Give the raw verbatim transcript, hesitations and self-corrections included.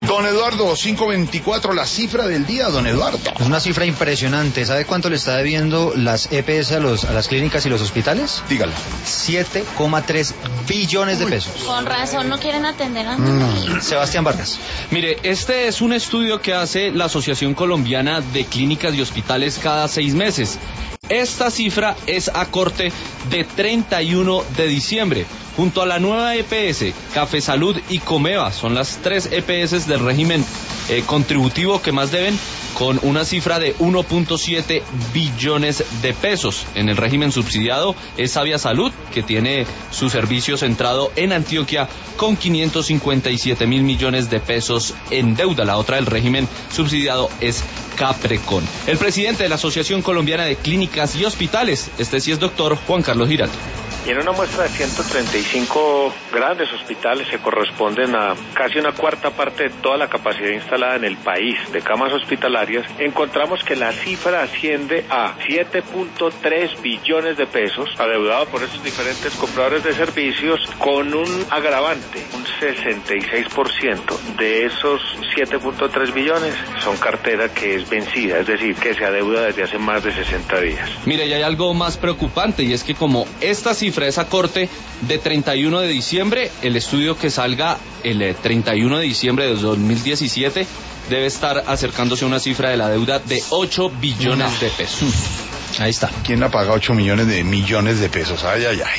Don Eduardo, cinco veinticuatro, la cifra del día, don Eduardo. Es una cifra impresionante. ¿Sabe cuánto le está debiendo las E P S a, los, a las clínicas y los hospitales? Dígalo. siete coma tres billones de pesos. Con razón no quieren atender a nadie. Mm. Sebastián Vargas. Mire, este es un estudio que hace la Asociación Colombiana de Clínicas y Hospitales cada seis meses. Esta cifra es a corte de treinta y uno de diciembre. Junto a la nueva E P S, Café Salud y Comeva son las tres E P S del régimen eh, contributivo que más deben, con una cifra de uno punto siete billones de pesos. En el régimen subsidiado es Sabia Salud, que tiene su servicio centrado en Antioquia con quinientos cincuenta y siete mil millones de pesos en deuda. La otra del régimen subsidiado es Caprecon. El presidente de la Asociación Colombiana de Clínicas y Hospitales, este sí es doctor Juan Carlos Giraldo. Y en una muestra de ciento treinta y cinco grandes hospitales que corresponden a casi una cuarta parte de toda la capacidad instalada en el país de camas hospitalarias, encontramos que la cifra asciende a siete punto tres billones de pesos, adeudado por estos diferentes compradores de servicios, con un agravante, un sesenta y seis por ciento de esos siete punto tres billones son cartera que es vencida, es decir, que se adeuda desde hace más de sesenta días. Mire, y hay algo más preocupante, y es que como esta cifra es a corte de treinta y uno de diciembre, el estudio que salga el treinta y uno de diciembre de dos mil diecisiete debe estar acercándose a una cifra de la deuda de ocho billones de pesos. Ahí está. ¿Quién la paga ocho millones de millones de pesos? Ay, ay, ay.